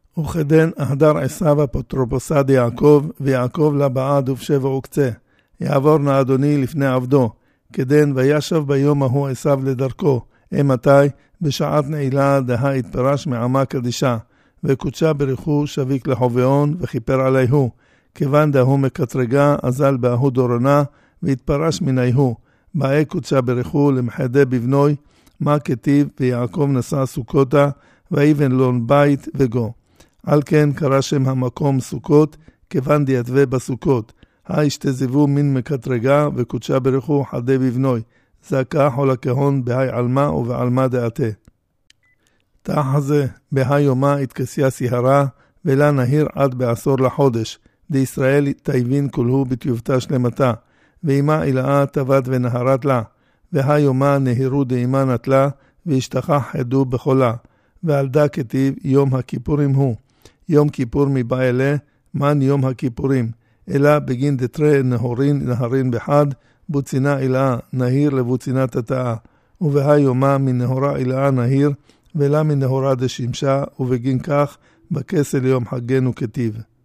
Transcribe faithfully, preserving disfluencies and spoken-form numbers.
וכדן אהדר עשיו אפוטרופוסא דיעקב, ויעקב לה בעד ובשבע וקצה. יעבור נא אדוני לפני עבדו, כדן וישב ביום ההוא עשיו לדרכו, אמתי בשעת נעילה דה התפרש מעמה קדישה, וקודשה בריחו שביק לחובעון וכיפר עליהו, כיוון דהו מקטרגה אזל באהו דורונה, והתפרש מניהו, באי קודשה בריחו למחדה בבנוי, מה כתיב ויעקב נשא סוכותה, ואיבן לון בית וגו. על כן קרא שם המקום סוכות, כיוון דיתווה בסוכות. הישתזבו מן מקטרגה וקודשה בריחו חדה בבנוי. זכה חול הכהון בהי עלמה ובעלמה דעתה. תח זה בהי יומה התכסיה סיהרה, ולה נהיר עד בעשור לחודש. דישראל תיבין כלהו בתיובתה שלמתה. ואימה אילאה תבת ונהרת לה. והי יומה נהירו דאימה נטלה, והשתחה חדו בחולה. ועל דה כתיב יום הכיפורים הוא. יום כיפור מבא אלה, מן יום הכיפורים. אלא בגין דתרי נהורין נהרין בחד, בוצינה אילאה נהיר לבוצינה תתאה. ובהי יומה מנהורה אילאה נהיר, ולה מנהורה דשמשה, ובגין כך בכסל יום חגנו כתיב.